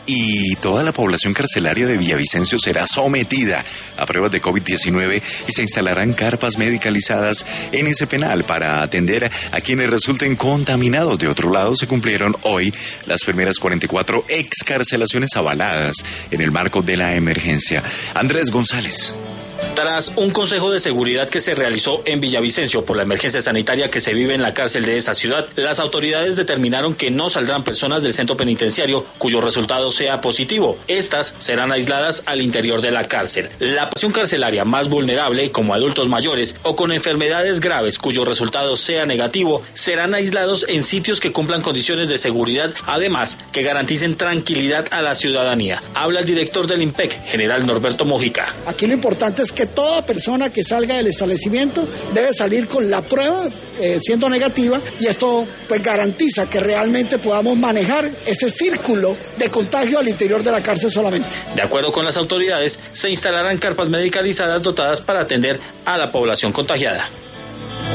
y toda la población carcelaria de Villavicencio será sometida a pruebas de COVID-19 y se instalarán carpas medicalizadas en ese penal para atender a quienes resulten contaminados. De otro lado, se cumplieron hoy las primeras 44 excarcelaciones avaladas en el marco de la emergencia. Andrés González. Tras un consejo de seguridad que se realizó en Villavicencio por la emergencia sanitaria que se vive en la cárcel de esa ciudad, las autoridades determinaron que no saldrán personas del centro penitenciario cuyo resultado sea positivo. Estas serán aisladas al interior de la cárcel. La población carcelaria más vulnerable, como adultos mayores o con enfermedades graves cuyo resultado sea negativo, serán aislados en sitios que cumplan condiciones de seguridad, además que garanticen tranquilidad a la ciudadanía. Habla el director del IMPEC, general Norberto Mojica. Aquí lo importante es que toda persona que salga del establecimiento debe salir con la prueba siendo negativa, y esto pues garantiza que realmente podamos manejar ese círculo de contagio al interior de la cárcel solamente. De acuerdo con las autoridades, se instalarán carpas medicalizadas dotadas para atender a la población contagiada.